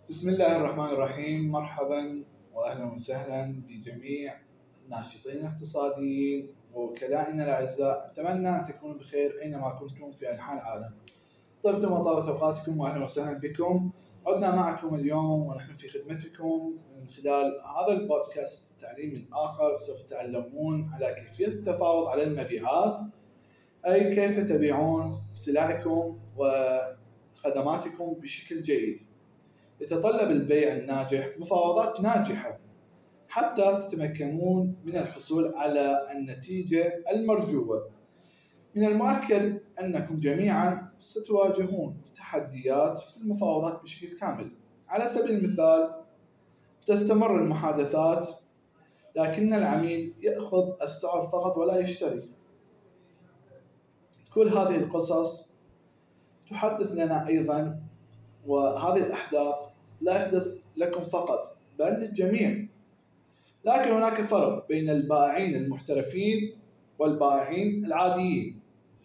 بسم الله الرحمن الرحيم. مرحبا واهلا وسهلا بجميع الناشطين الاقتصاديين ووكلائنا الاعزاء. اتمنى ان تكونوا بخير اينما كنتم في انحاء العالم. طبتم وطابت اوقاتكم واهلا وسهلا بكم. عدنا معكم اليوم ونحن في خدمتكم من خلال هذا البودكاست التعليمي الاخر. سوف تتعلمون على كيفيه التفاوض على المبيعات، اي كيف تبيعون سلعكم وخدماتكم بشكل جيد. يتطلب البيع الناجح مفاوضات ناجحة حتى تتمكنون من الحصول على النتيجة المرجوة. من المؤكد أنكم جميعا ستواجهون تحديات في المفاوضات بشكل كامل. على سبيل المثال، تستمر المحادثات لكن العميل يأخذ السعر فقط ولا يشتري. كل هذه القصص تحدث لنا أيضا، وهذه الأحداث لا يحدث لكم فقط بل للجميع. لكن هناك فرق بين البائعين المحترفين والبائعين العاديين.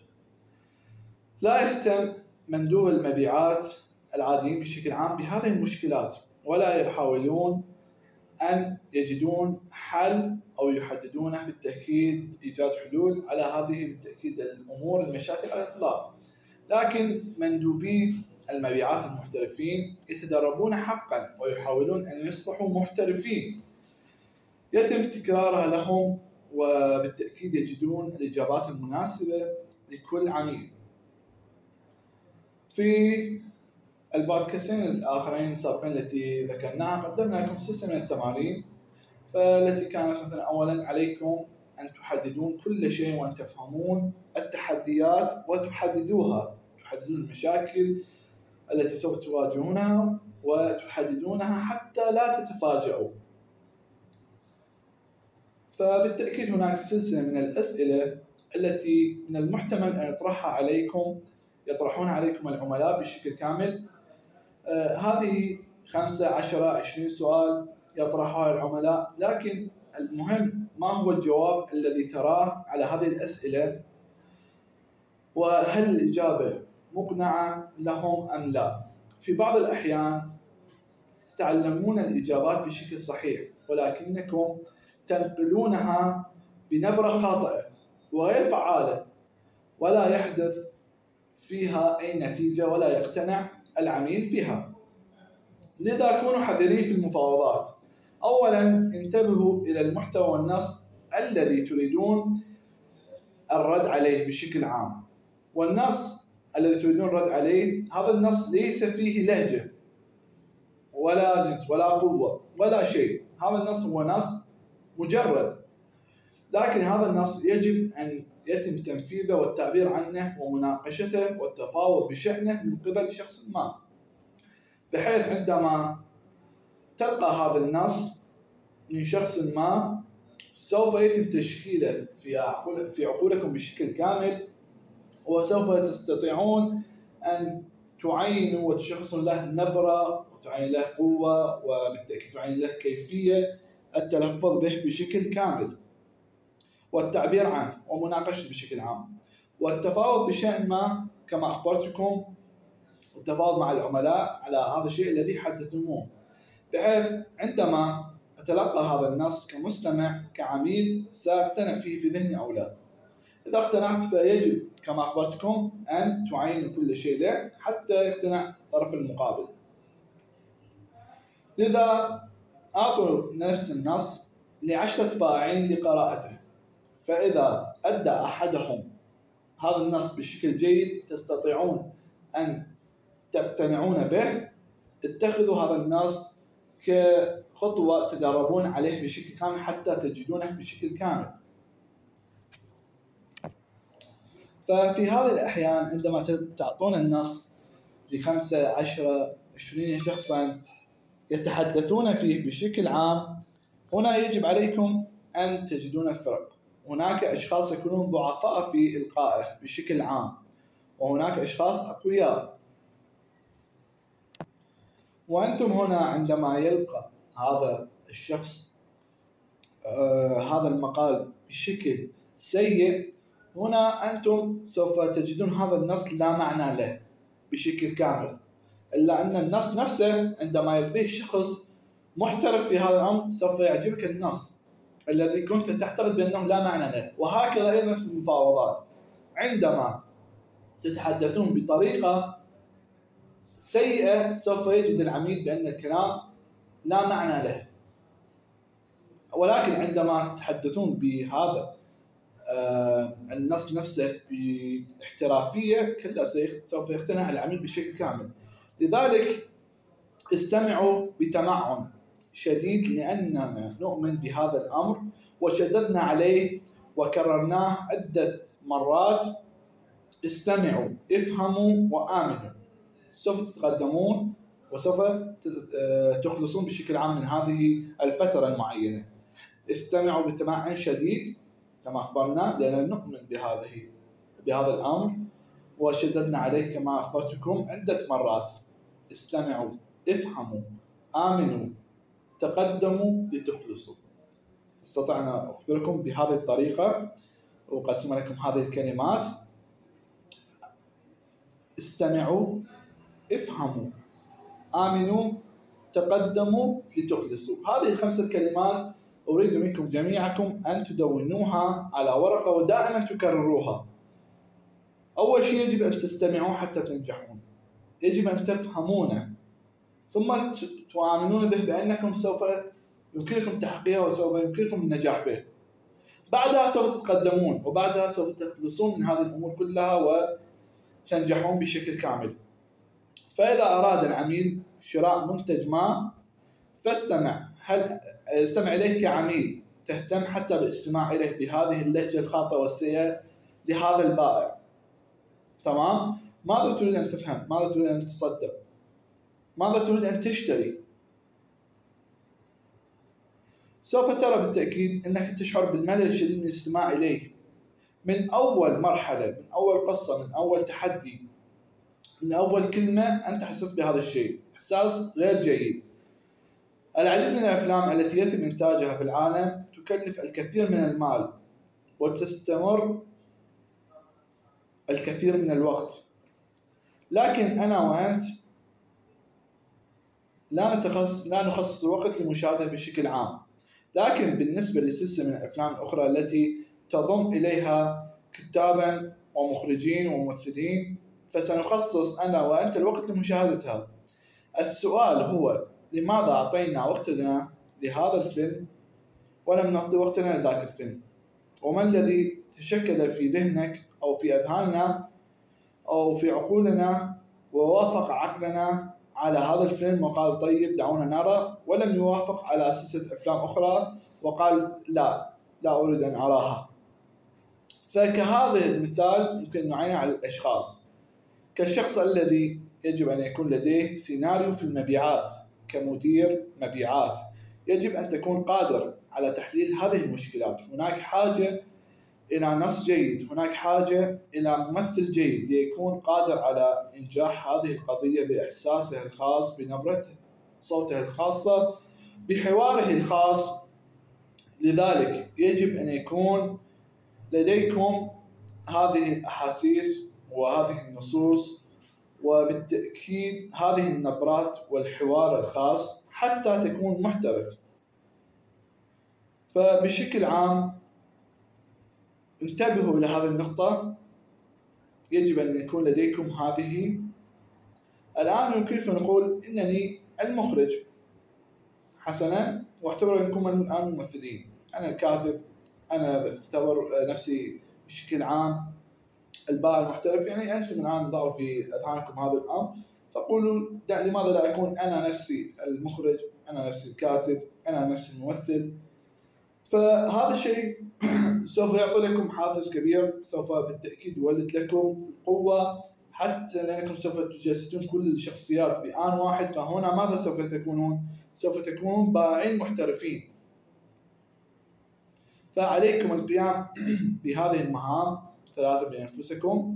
لا يهتم مندوب المبيعات العاديين بشكل عام بهذه المشكلات، ولا يحاولون أن يجدون حل أو يحددونه بالتأكيد إيجاد حلول على هذه بالتأكيد الأمور المشاكل على الإطلاق. لكن مندوبي المبيعات المحترفين يتدربون حقا ويحاولون أن يصبحوا محترفين، يتم تكرارها لهم وبالتأكيد يجدون الإجابات المناسبة لكل عميل. في البودكاستين الآخرين السابقين التي ذكرناها قدمنا لكم سلسلة من التمارين، فالتي كانت مثلا أولا عليكم أن تحددون كل شيء وأن تفهمون التحديات وتحددون المشاكل التي سوف تواجهونها وتحددونها حتى لا تتفاجئوا. فبالتأكيد هناك سلسلة من الأسئلة التي من المحتمل أن يطرحونها عليكم العملاء بشكل كامل. هذه 5 10 20 سؤال يطرحها العملاء، لكن المهم ما هو الجواب الذي تراه على هذه الأسئلة، وهل الإجابة مقنعة لهم أم لا. في بعض الأحيان تتعلمون الإجابات بشكل صحيح ولكنكم تنقلونها بنبرة خاطئة وغير فعالة، ولا يحدث فيها أي نتيجة ولا يقتنع العميل فيها. لذا كونوا حذرين في المفاوضات. أولا انتبهوا إلى المحتوى والنص الذي تريدون الرد عليه بشكل عام. والنص الذي تريدون الرد عليه هذا النص ليس فيه لهجة ولا جنس ولا قوة ولا شيء. هذا النص هو نص مجرد، لكن هذا النص يجب أن يتم تنفيذه والتعبير عنه ومناقشته والتفاوض بشأنه من قبل شخص ما، بحيث عندما تلقى هذا النص من شخص ما سوف يتم تشكيله في عقولكم بشكل كامل، وسوف تستطيعون أن تعينوا وتشخصوا له نبرة وتعين له قوة، وبالتأكيد تعين له كيفية التلفظ به بشكل كامل والتعبير عنه ومناقشته بشكل عام. والتفاوض بشأن ما كما أخبرتكم، التفاوض مع العملاء على هذا الشيء الذي حددتموه، بحيث عندما أتلقى هذا النص كمستمع كعميل سأقتنع فيه في ذهني أو لا. إذا اقتنعت فيجب كما أخبرتكم أن تعينوا كل شيء له حتى يقتنع الطرف المقابل. لذا أعطوا نفس النص ل10 بائعين لقراءته، فإذا أدى أحدهم هذا النص بشكل جيد تستطيعون أن تقتنعون به. اتخذوا هذا النص كخطوة تدربون عليه بشكل كامل حتى تجدونه بشكل كامل. ففي هذه الأحيان عندما تعطون النص ل5 10 20 شخصا يتحدثون فيه بشكل عام، هنا يجب عليكم أن تجدون الفرق. هناك أشخاص يكونون ضعفاء في إلقائه بشكل عام، وهناك أشخاص أقوياء. وأنتم هنا عندما يلقى هذا الشخص هذا المقال بشكل سيء، هنا أنتم سوف تجدون هذا النص لا معنى له بشكل كامل. إلا أن النص نفسه عندما يلقيه شخص محترف في هذا الأمر سوف يعجبك النص الذي كنت تعتقد بأنه لا معنى له. وهكذا أيضا في المفاوضات، عندما تتحدثون بطريقة سيئة سوف يجد العميل بأن الكلام لا معنى له، ولكن عندما تتحدثون بهذا النص نفسه باحترافية كله سوف يقتنع العميل بشكل كامل. لذلك استمعوا بتمعن شديد، لأننا نؤمن بهذا الأمر وشددنا عليه وكررناه عدة مرات. استمعوا، افهموا، وآمنوا، سوف تتقدمون وسوف تخلصون بشكل عام من هذه الفترة المعينة. استمعوا بتمعن شديد كما أخبرنا، لأننا نؤمن بهذا الأمر وشددنا عليه كما أخبرتكم عدة مرات. استمعوا، افهموا، آمنوا، تقدموا لتخلصوا. استطعنا أخبركم بهذه الطريقة وأقسم لكم هذه الكلمات: استمعوا، افهموا، آمنوا، تقدموا لتخلصوا. هذه 5 كلمات أريد منكم جميعكم أن تدونوها على ورقة ودائما تكرروها. أول شيء يجب أن تستمعوا حتى تنجحون، يجب أن تفهمونه، ثم تؤمنون به بأنكم سوف يمكنكم تحقيقه وسوف يمكنكم النجاح به. بعدها سوف تتقدمون، وبعدها سوف تخلصون من هذه الأمور كلها وتنجحون بشكل كامل. فإذا أراد العميل شراء منتج ما فاستمع. هل استمع إليه كعميل تهتم حتى بالاستماع إليه بهذه اللهجة الخاطئة والسيئة لهذا البائع؟ تمام؟ ماذا تريد أن تفهم؟ ماذا تريد أن تصدق؟ ماذا تريد أن تشتري؟ سوف ترى بالتأكيد أنك تشعر بالملل الشديد من الاستماع إليه من أول مرحلة، من أول قصة، من أول تحدي، من أول كلمة أنت حسست بهذا الشيء، إحساس غير جيد. العديد من الأفلام التي يتم إنتاجها في العالم تكلف الكثير من المال وتستمر الكثير من الوقت، لكن أنا وأنت لا نخصص الوقت للمشاهدة بشكل عام. لكن بالنسبة لسلسلة من الأفلام الأخرى التي تضم إليها كتابا ومخرجين وممثلين فسنخصص أنا وأنت الوقت لمشاهدتها. السؤال هو: لماذا أعطينا وقتنا لهذا الفيلم ولم نعطي وقتنا لذاك الفيلم؟ وما الذي تشكل في ذهنك أو في أذهاننا أو في عقولنا ووافق عقلنا على هذا الفيلم وقال طيب دعونا نرى، ولم يوافق على سلسلة أفلام أخرى وقال لا أريد أن أراها؟ فكهذا المثال يمكن نعين على الأشخاص كالشخص الذي يجب أن يكون لديه سيناريو في المبيعات. كمدير مبيعات يجب أن تكون قادر على تحليل هذه المشكلات. هناك حاجة إلى نص جيد، هناك حاجة إلى ممثل جيد ليكون قادر على إنجاح هذه القضية بإحساسه الخاص، بنبرة صوته الخاصة، بحواره الخاص. لذلك يجب أن يكون لديكم هذه الأحاسيس وهذه النصوص وبالتأكيد هذه النبرات والحوار الخاص حتى تكون محترف. فبشكل عام انتبهوا لهذه النقطة، يجب أن يكون لديكم هذه. الآن يمكنكم نقول إنني المخرج حسنا، واعتبروا أنكم الآن ممثلين، أنا الكاتب، أنا بعتبر نفسي بشكل عام البائع المحترف. يعني أنتم الآن ضعوا في أذهانكم هذا الأمر، فقولوا لماذا لا أكون أنا نفسي المخرج، أنا نفسي الكاتب، أنا نفسي الممثل. فهذا الشيء سوف يعطي لكم حافز كبير، سوف بالتأكيد يولد لكم قوة، حتى لأنكم سوف تجسدون كل الشخصيات بآن واحد. فهنا ماذا سوف تكونون؟ سوف تكونون بائعين محترفين. فعليكم القيام بهذه المهام 3 بأنفسكم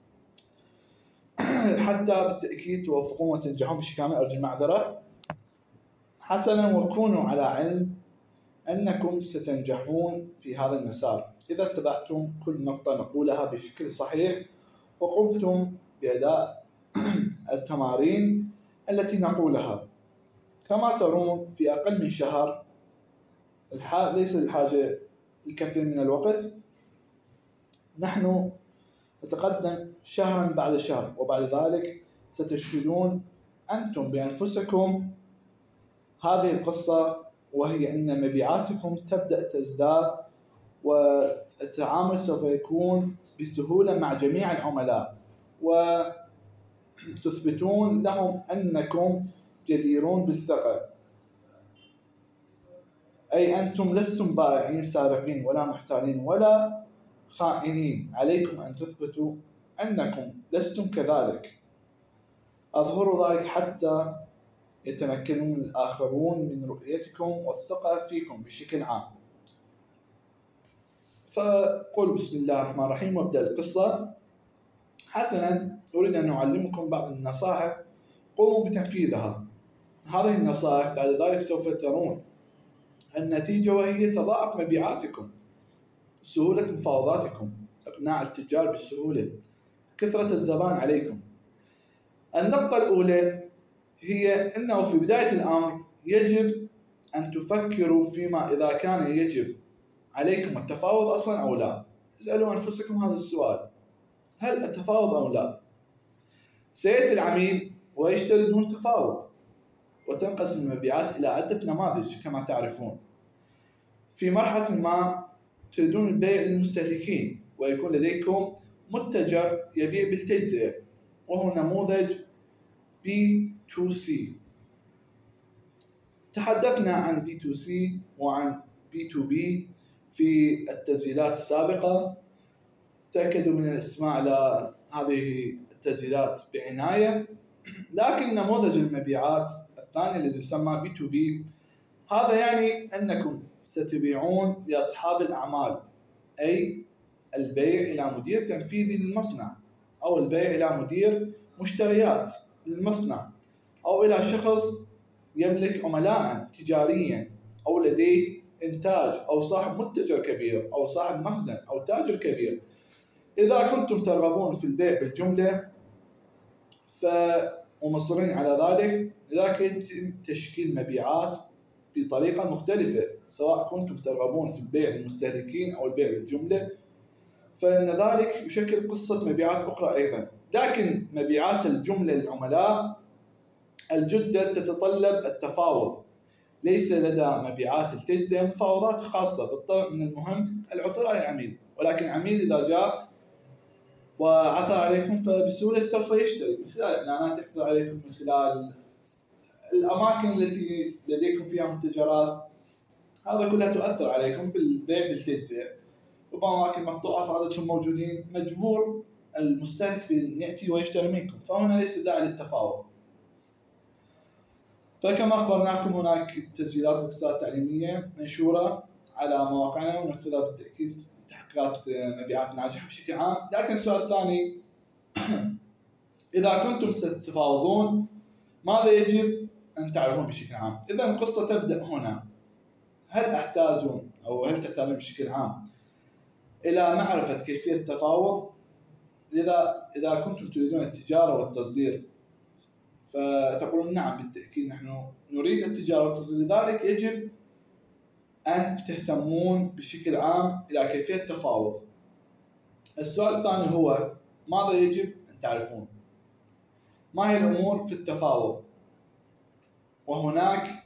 حتى بالتأكيد توفقون وتنجحون بشكل كامل. أرجو المعذرة. حسنا، وكونوا على علم أنكم ستنجحون في هذا المسار إذا اتبعتم كل نقطة نقولها بشكل صحيح وقمتم بأداء التمارين التي نقولها. كما ترون في أقل من شهر ليس الحاجة الكثير من الوقت، نحن نتقدم شهرا بعد شهر، وبعد ذلك ستشهدون أنتم بأنفسكم هذه القصة، وهي أن مبيعاتكم تبدأ تزداد، والتعامل سوف يكون بسهولة مع جميع العملاء، وتثبتون لهم أنكم جديرون بالثقة. أي أنتم لستم بائعين سارقين ولا محتالين ولا خائنين، عليكم أن تثبتوا أنكم لستم كذلك. أظهروا ذلك حتى يتمكنون الآخرون من رؤيتكم والثقة فيكم بشكل عام. فقل بسم الله الرحمن الرحيم وابدأ القصة. حسنا، أريد أن أعلمكم بعض النصائح قوموا بتنفيذها. هذه النصائح بعد ذلك سوف ترون النتيجة، وهي تضاعف مبيعاتكم، سهولة مفاوضاتكم، إقناع التجار بالسهولة، كثرة الزبائن عليكم. النقطة الأولى هي أنه في بداية الأمر يجب أن تفكروا فيما إذا كان يجب عليكم التفاوض أصلا أو لا. اسألوا أنفسكم هذا السؤال: هل أتفاوض أو لا؟ سيأتي العميل ويشتري دون تفاوض، وتنقسم المبيعات إلى عدة نماذج كما تعرفون. في مرحلة ما تريدون البيع للمستهلكين، ويكون لديكم متجر يبيع بالتجزئة، وهو نموذج B2C. تحدثنا عن B2C وعن B2B في التسجيلات السابقة، تأكدوا من الاستماع إلى هذه التسجيلات بعناية. لكن نموذج المبيعات الثاني الذي يسمى B2B، هذا يعني أنكم ستبيعون لأصحاب الأعمال، أي البيع إلى مدير تنفيذي للمصنع، أو البيع إلى مدير مشتريات للمصنع، أو إلى شخص يملك عملاء تجاريا، أو لديه إنتاج، أو صاحب متجر كبير، أو صاحب مخزن، أو تاجر كبير. إذا كنتم ترغبون في البيع بالجملة ومصرين على ذلك، لذلك يتم تشكيل مبيعات بطريقة مختلفة، سواء كنتم ترغبون في البيع للمستهلكين أو البيع بالجملة، فإن ذلك يشكل قصة مبيعات أخرى أيضا. لكن مبيعات الجملة للعملاء الجدد تتطلب التفاوض. ليس لدى مبيعات التجزئة مفاوضات خاصة، بالطبع من المهم العثور على العميل، ولكن العميل إذا جاء وعثر عليكم فبسهولة سوف يشتري من خلال إعلانات يحصل عليكم، من خلال الأماكن التي لديكم فيها متجرات. هذا كلها تؤثر عليكم بالبيع بالتجزئة. ربما أماكن مقطوعة فعددهم موجودين، مجبور المستهلك بأن يأتي ويشتري منكم، فهنا ليس داعي للتفاوض. فكما أخبرناكم هناك تسجيلات وبثات تعليمية منشورة على مواقعنا، وننفذها بالتأكيد لتحقيقات مبيعات ناجحة بشكل عام. لكن السؤال الثاني: إذا كنتم ستتفاوضون ماذا يجب أن تعرفون بشكل عام؟ إذا القصة تبدأ هنا. هل تحتاجون بشكل عام إلى معرفة كيفية التفاوض؟ إذا كنتم تريدون التجارة والتصدير فتقولون نعم بالتأكيد نحن نريد التجارة والتصدير، لذلك يجب أن تهتمون بشكل عام إلى كيفية التفاوض. السؤال الثاني هو: ماذا يجب أن تعرفون؟ ما هي الأمور في التفاوض؟ وهناك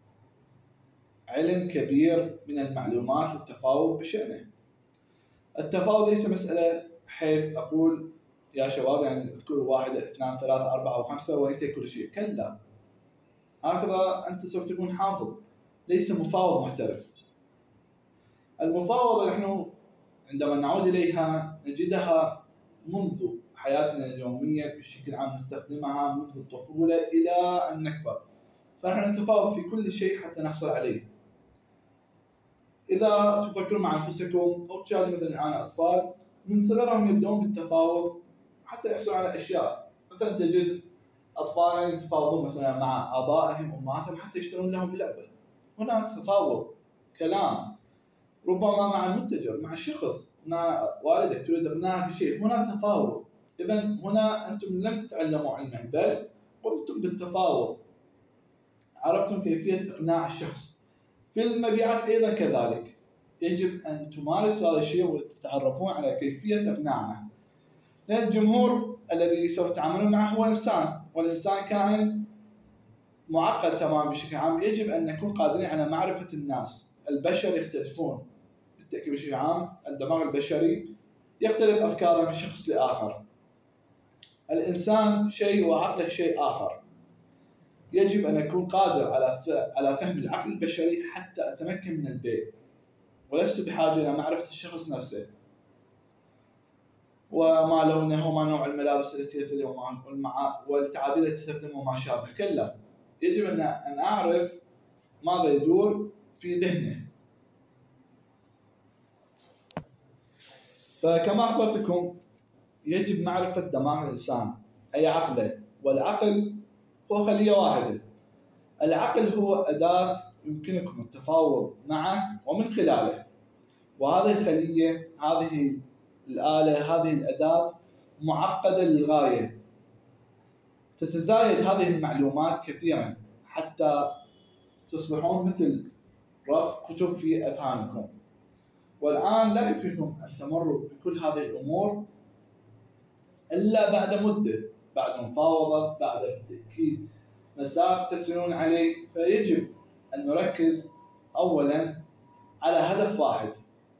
علم كبير من المعلومات للتفاوض بشأنه. التفاوض ليس مسألة حيث أقول يا شباب يعني اذكروا 1 2 3 4 و5 وانتهي كل شيء. كلا، هكذا أنت سوف تكون حافظ، ليس مفاوض محترف. المفاوضة نحن عندما نعود إليها نجدها منذ حياتنا اليومية بشكل عام، نستخدمها منذ الطفولة إلى أن نكبر، فنحن نتفاوض في كل شيء حتى نحصل عليه. إذا تفكرون مع أنفسكم أو تشاهدوا مثل الآن أطفال من صغرهم يبدأون بالتفاوض حتى يحصلوا على أشياء. مثلا تجد أطفالا يتفاوضون مثلا مع آبائهم وأمهاتهم حتى يشترون لهم لعبة. هنا تفاوض كلام، ربما مع المتجر، مع الشخص، مع والدك تريد إقناعه بشيء، هنا تفاوض. إذن هنا أنتم لم تتعلموا علما، بل قمتم بالتفاوض، عرفتم كيفية إقناع الشخص. في المبيعات أيضا كذلك، يجب أن تمارسوا هذا الشيء وتتعرفون على كيفية إقناعه، لأن الجمهور الذي سوف تتعاملون معه هو إنسان، والإنسان كائن معقد تماما بشكل عام. يجب أن نكون قادرين على معرفة الناس. البشر يختلفون بالتأكيد بشكل عام، الدماغ البشري يختلف أفكاره من شخص لآخر. الإنسان شيء وعقله شيء آخر. يجب أن أكون قادر على فهم العقل البشري حتى أتمكن من البيع، ولست بحاجة إلى معرفة الشخص نفسه وما لونه وما نوع الملابس التي يرتديها والتعابير التي تستخدمها وما شابه. كلا، يجب أن أعرف ماذا يدور في ذهنه. فكما أخبرتكم، يجب معرفة دماغ الإنسان أي عقله، والعقل هو خلية واحدة. العقل هو أداة يمكنكم التفاوض معه ومن خلاله، وهذه الخلية، هذه الآلة، هذه الأداة معقدة للغاية. تتزايد هذه المعلومات كثيرا حتى تصبحون مثل رف كتب في أذهانكم. والآن لا يمكنكم أن تمروا بكل هذه الأمور إلا بعد مدة، بعد مفاوضة، بعد بالتأكيد مسار تسيرون عليه. فيجب أن نركز أولا على هدف واحد،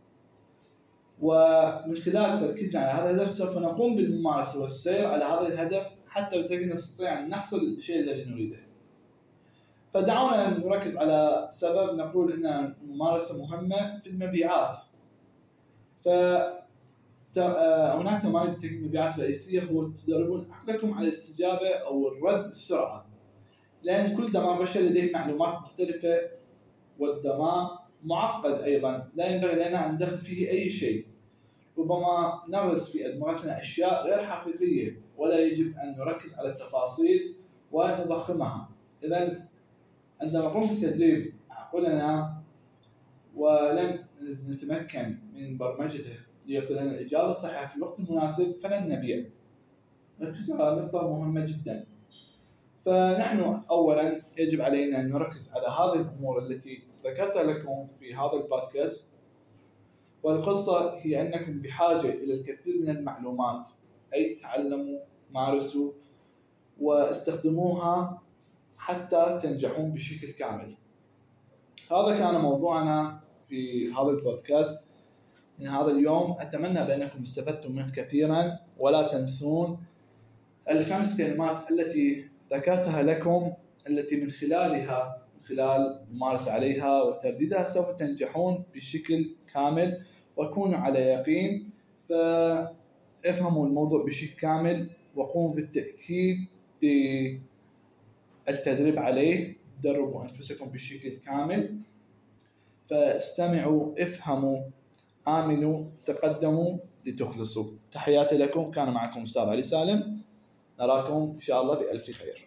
ومن خلال تركيزنا على هذا الهدف سوف نقوم بالممارسة والسير على هذا الهدف حتى بالتأكيد نستطيع أن نحصل الشيء الذي نريده. فدعونا نركز على سبب نقول أن الممارسة مهمة في المبيعات. هناك تمارين بالتأكيد المبيعات الرئيسية هو تدربون عقلكم على الاستجابة أو الرد بسرعة، لأن كل دماغ بشري لديه معلومات مختلفة، والدماغ معقد أيضا، لا ينبغي لنا أن ندخل فيه أي شيء. ربما نغرس في أدمغتنا أشياء غير حقيقية، ولا يجب أن نركز على التفاصيل ونضخمها. إذن عندما نقوم بتدريب عقولنا ولم نتمكن من برمجته ليعطي لنا الإجابة الصحيحة في الوقت المناسب فلن نبيع. نركز على نقطة مهمة جدا. فنحن أولا يجب علينا أن نركز على هذه الأمور التي ذكرتها لكم في هذا البودكاست. والقصة هي أنكم بحاجة إلى الكثير من المعلومات، أي تعلموا، مارسوا، واستخدموها حتى تنجحون بشكل كامل. هذا كان موضوعنا في هذا البودكاست من هذا اليوم. أتمنى بأنكم استفدتم منه كثيرا، ولا تنسون ال5 كلمات التي ذكرتها لكم، التي من خلال الممارسة عليها وترديدها سوف تنجحون بشكل كامل. وكونوا على يقين، فافهموا الموضوع بشكل كامل وقوموا بالتأكيد بالتدريب عليه. دربوا أنفسكم بشكل كامل، فاستمعوا، افهموا، آمنوا، تقدموا لتخلصوا. تحياتي لكم، كان معكم أستاذ علي سالم. نراكم إن شاء الله بألف خير.